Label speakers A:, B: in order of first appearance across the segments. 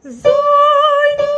A: Seine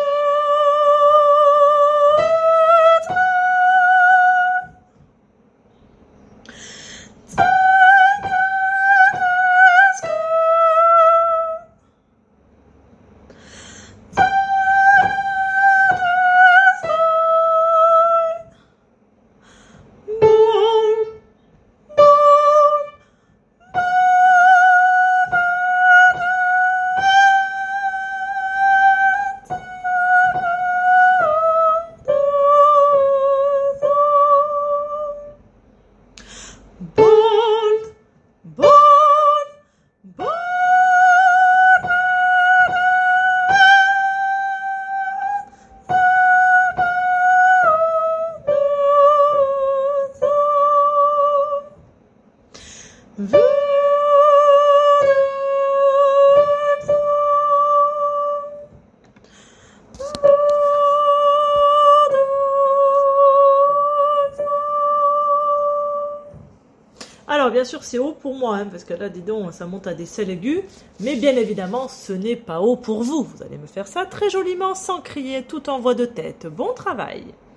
A: Alors bien sûr c'est haut pour moi, hein, parce que là dis donc ça monte à des sels aigus, mais bien évidemment ce n'est pas haut pour vous. Vous allez me faire ça très joliment sans crier tout en voix de tête. Bon travail!